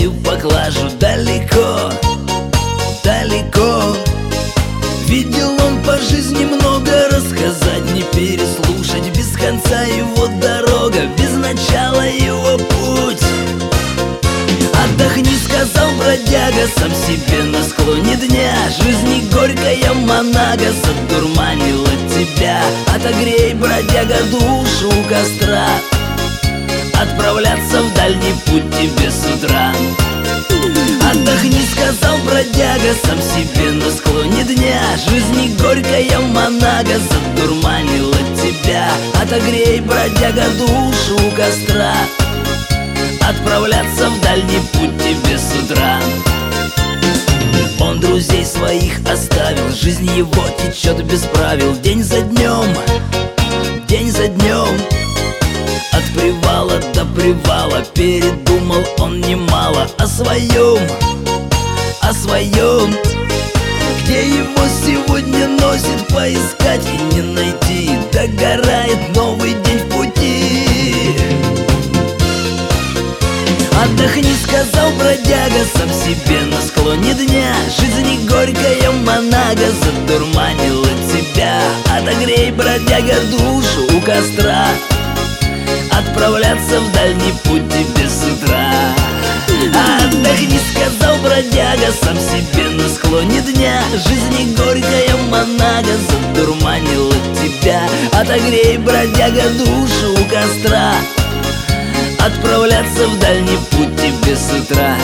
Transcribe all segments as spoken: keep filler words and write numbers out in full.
свою поклажу далеко, далеко. Видел он по жизни много, рассказать не переслушать. Без конца его дорога, без начала его путь. Отдохни, сказал бродяга сам себе на склоне дня. Жизни горькая манага задурманила тебя. Отогрей, бродяга, душу у костра. Отправляться в дальний путь тебе с утра. Отдохни, сказал бродяга сам себе на склоне дня. Жизни горькая манага задурманила тебя. Отогрей, бродяга, душу у костра. Отправляться в дальний путь тебе с утра. Он друзей своих оставил, жизнь его течет без правил. День за днем, день за днем. От привала до привала передумал он немало о своем, о своем. Где его сегодня носит, поискать и не найти. Догорает новый день в пути. Отдохни, сказал бродяга сам себе на склоне дня. Жизни горькая манага задурманила тебя. Отогрей, бродяга, душу у костра. Отправляться в дальний путь тебе с утра. Отдохни, сказал бродяга сам себе на склоне дня. Жизни горькая манага задурманила тебя. Отогрей, бродяга, душу у костра. Отправляться в дальний путь тебе с утра.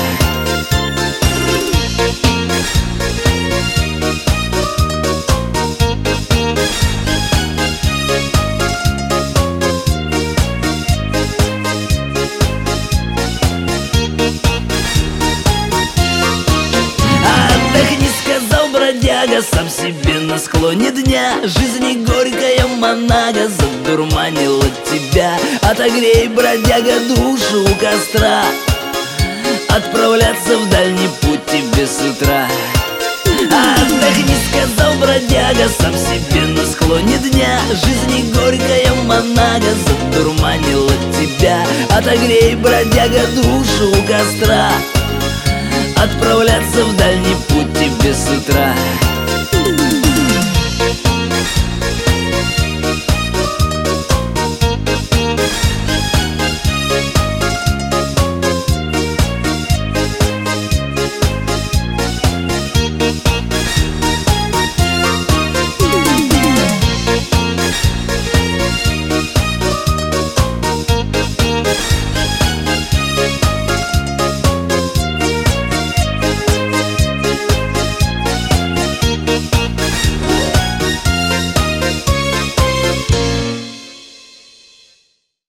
Отдохни, сказал бродяга сам себе на склоне дня. Жизни горькая манага задурманила тебя. Отогрей, бродяга, душу у костра. Отправляться в дальний путь тебе с утра. Отдохни, сказал бродяга сам себе на склоне дня. Жизни горькая манага задурманила тебя. Отогрей, бродяга, душу у костра. Отправляться в дальний путь тебе с утра.